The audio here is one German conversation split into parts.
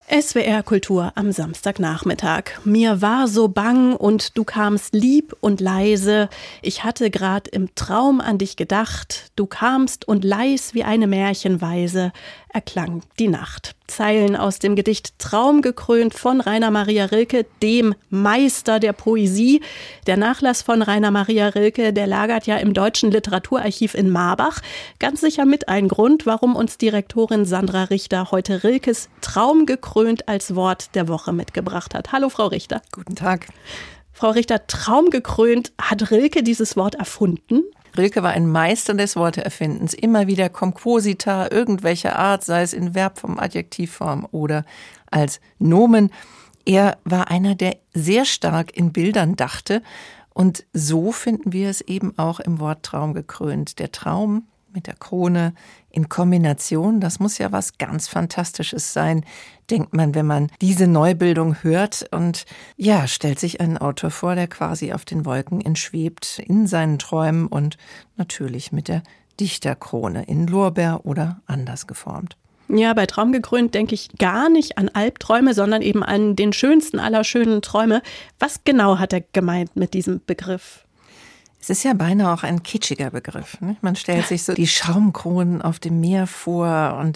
SWR Kultur am Samstagnachmittag. Mir war so bang und du kamst lieb und leise. Ich hatte grad im Traum an dich gedacht. Du kamst und leis wie eine Märchenweise erklang die Nacht. Zeilen aus dem Gedicht Traum gekrönt von Rainer Maria Rilke, dem Meister der Poesie. Der Nachlass von Rainer Maria Rilke, der lagert ja im Deutschen Literaturarchiv in Marbach. Ganz sicher mit ein Grund, warum uns Direktorin Sandra Richter heute Rilkes Traum gekrönt als Wort der Woche mitgebracht hat. Hallo, Frau Richter. Guten Tag. Frau Richter, Traum gekrönt, hat Rilke dieses Wort erfunden? Rilke war ein Meister des Worteerfindens. Immer wieder Komposita irgendwelcher Art, sei es in Verbform, Adjektivform oder als Nomen. Er war einer, der sehr stark in Bildern dachte. Und so finden wir es eben auch im Wort Traum gekrönt. Der Traum mit der Krone in Kombination, das muss ja was ganz Fantastisches sein, denkt man, wenn man diese Neubildung hört. Und ja, stellt sich einen Autor vor, der quasi auf den Wolken entschwebt, in seinen Träumen und natürlich mit der Dichterkrone in Lorbeer oder anders geformt. Ja, bei Traum gekrönt denke ich gar nicht an Albträume, sondern eben an den schönsten aller schönen Träume. Was genau hat er gemeint mit diesem Begriff? Es ist ja beinahe auch ein kitschiger Begriff. Ne? Man stellt sich so die Schaumkronen auf dem Meer vor. Und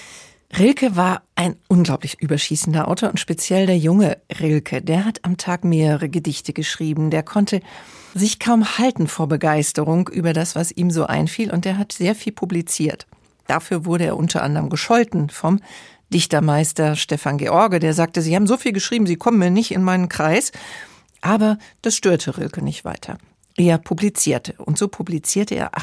Rilke war ein unglaublich überschießender Autor und speziell der junge Rilke. Der hat am Tag mehrere Gedichte geschrieben. Der konnte sich kaum halten vor Begeisterung über das, was ihm so einfiel. Und der hat sehr viel publiziert. Dafür wurde er unter anderem gescholten vom Dichtermeister Stefan George. Der sagte, Sie haben so viel geschrieben, Sie kommen mir nicht in meinen Kreis. Aber das störte Rilke nicht weiter. Er publizierte. Und so publizierte er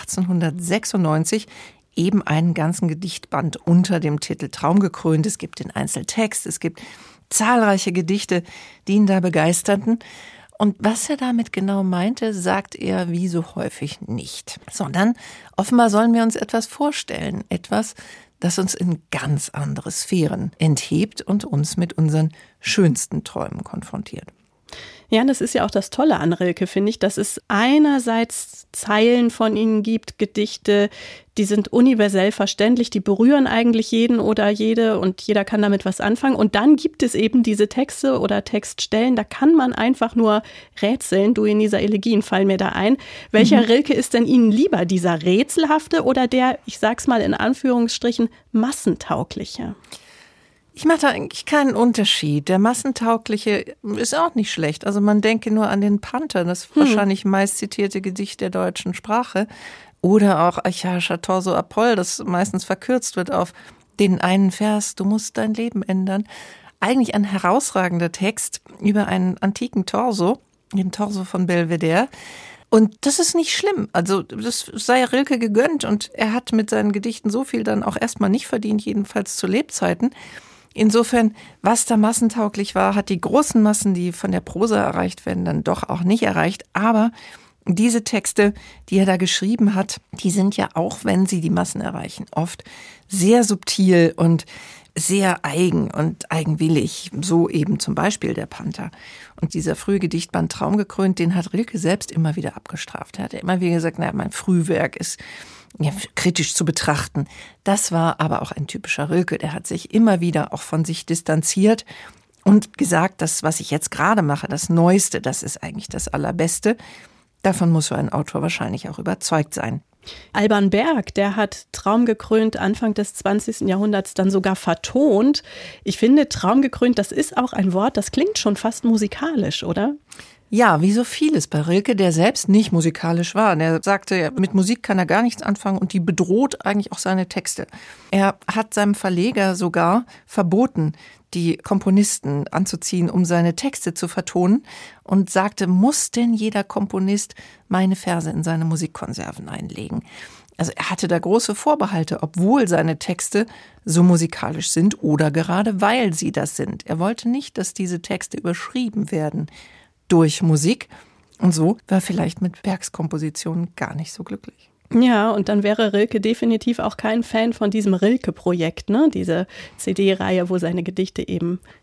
1896 eben einen ganzen Gedichtband unter dem Titel Traum gekrönt. Es gibt den Einzeltext, es gibt zahlreiche Gedichte, die ihn da begeisterten. Und was er damit genau meinte, sagt er wie so häufig nicht. Sondern offenbar sollen wir uns etwas vorstellen. Etwas, das uns in ganz andere Sphären enthebt und uns mit unseren schönsten Träumen konfrontiert. Ja, das ist ja auch das Tolle an Rilke, finde ich, dass es einerseits Zeilen von ihnen gibt, Gedichte, die sind universell verständlich, die berühren eigentlich jeden oder jede und jeder kann damit was anfangen. Und dann gibt es eben diese Texte oder Textstellen, da kann man einfach nur rätseln. Duineser Elegien fallen mir da ein. Welcher Rilke ist denn Ihnen lieber, dieser rätselhafte oder der, ich sag's mal in Anführungsstrichen, massentaugliche? Ich mache da eigentlich keinen Unterschied. Der massentaugliche ist auch nicht schlecht. Also man denke nur an den Panther, das wahrscheinlich meist zitierte Gedicht der deutschen Sprache. Oder auch Archaischer Torso Apoll, das meistens verkürzt wird auf den einen Vers, du musst dein Leben ändern. Eigentlich ein herausragender Text über einen antiken Torso, den Torso von Belvedere. Und das ist nicht schlimm. Also das sei Rilke gegönnt und er hat mit seinen Gedichten so viel dann auch erstmal nicht verdient, jedenfalls zu Lebzeiten. Insofern, was da massentauglich war, hat die großen Massen, die von der Prosa erreicht werden, dann doch auch nicht erreicht. Aber diese Texte, die er da geschrieben hat, die sind ja auch, wenn sie die Massen erreichen, oft sehr subtil und sehr eigen und eigenwillig. So eben zum Beispiel der Panther. Und dieser frühe Gedichtband Traum gekrönt, den hat Rilke selbst immer wieder abgestraft. Er hat immer wieder gesagt, mein Frühwerk ist kritisch zu betrachten. Das war aber auch ein typischer Rilke. Der hat sich immer wieder auch von sich distanziert und gesagt, das, was ich jetzt gerade mache, das Neueste, das ist eigentlich das Allerbeste. Davon muss so ein Autor wahrscheinlich auch überzeugt sein. Alban Berg, der hat Traum gekrönt Anfang des 20. Jahrhunderts dann sogar vertont. Ich finde, Traum gekrönt, das ist auch ein Wort, das klingt schon fast musikalisch, oder? Ja, wie so vieles bei Rilke, der selbst nicht musikalisch war. Der sagte, mit Musik kann er gar nichts anfangen und die bedroht eigentlich auch seine Texte. Er hat seinem Verleger sogar verboten, die Komponisten anzuziehen, um seine Texte zu vertonen und sagte, muss denn jeder Komponist meine Verse in seine Musikkonserven einlegen? Also er hatte da große Vorbehalte, obwohl seine Texte so musikalisch sind oder gerade weil sie das sind. Er wollte nicht, dass diese Texte überschrieben werden durch Musik. Und so war vielleicht mit Bergs Komposition gar nicht so glücklich. Ja, und dann wäre Rilke definitiv auch kein Fan von diesem Rilke-Projekt, ne? Diese CD-Reihe, wo seine Gedichte eben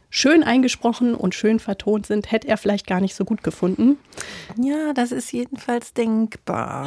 schön eingesprochen und schön vertont sind, hätte er vielleicht gar nicht so gut gefunden. Ja, das ist jedenfalls denkbar.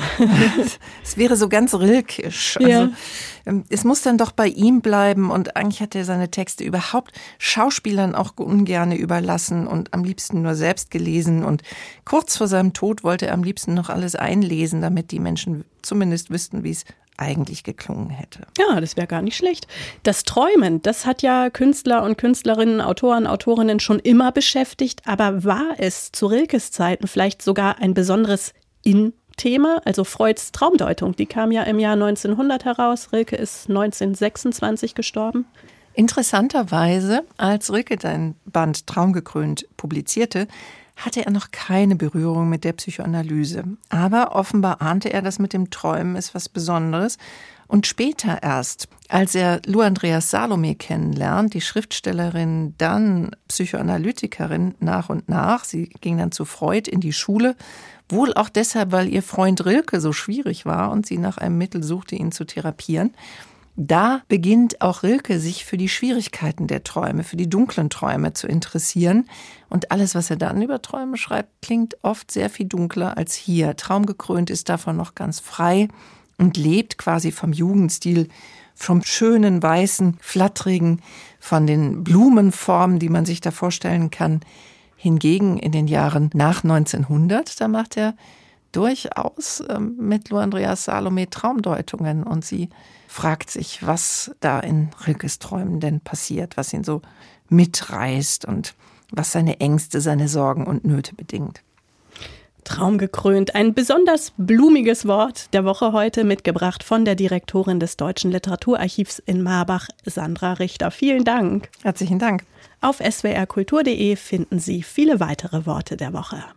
Es wäre so ganz rilkisch. Ja. Also, es muss dann doch bei ihm bleiben und eigentlich hat er seine Texte überhaupt Schauspielern auch ungerne überlassen und am liebsten nur selbst gelesen und kurz vor seinem Tod wollte er am liebsten noch alles einlesen, damit die Menschen zumindest wüssten, wie es eigentlich geklungen hätte. Ja, das wäre gar nicht schlecht. Das Träumen, das hat ja Künstler und Künstlerinnen, Autoren, Autorinnen schon immer beschäftigt. Aber war es zu Rilkes Zeiten vielleicht sogar ein besonderes In-Thema? Also Freuds Traumdeutung, die kam ja im Jahr 1900 heraus. Rilke ist 1926 gestorben. Interessanterweise, als Rilke den Band Traumgekrönt publizierte, hatte er noch keine Berührung mit der Psychoanalyse. Aber offenbar ahnte er, dass mit dem Träumen ist was Besonderes. Und später erst, als er Lou Andreas Salome kennenlernt, die Schriftstellerin, dann Psychoanalytikerin nach und nach, sie ging dann zu Freud in die Schule, wohl auch deshalb, weil ihr Freund Rilke so schwierig war und sie nach einem Mittel suchte, ihn zu therapieren. Da beginnt auch Rilke, sich für die Schwierigkeiten der Träume, für die dunklen Träume zu interessieren. Und alles, was er dann über Träume schreibt, klingt oft sehr viel dunkler als hier. Traumgekrönt ist davon noch ganz frei und lebt quasi vom Jugendstil, vom schönen, weißen, flatterigen, von den Blumenformen, die man sich da vorstellen kann. Hingegen in den Jahren nach 1900, da macht er durchaus mit Lou Andreas Salome Traumdeutungen und sie fragt sich, was da in Rilkes Träumen denn passiert, was ihn so mitreißt und was seine Ängste, seine Sorgen und Nöte bedingt. Traumgekrönt, ein besonders blumiges Wort der Woche heute, mitgebracht von der Direktorin des Deutschen Literaturarchivs in Marbach, Sandra Richter. Vielen Dank. Herzlichen Dank. Auf swrkultur.de finden Sie viele weitere Worte der Woche.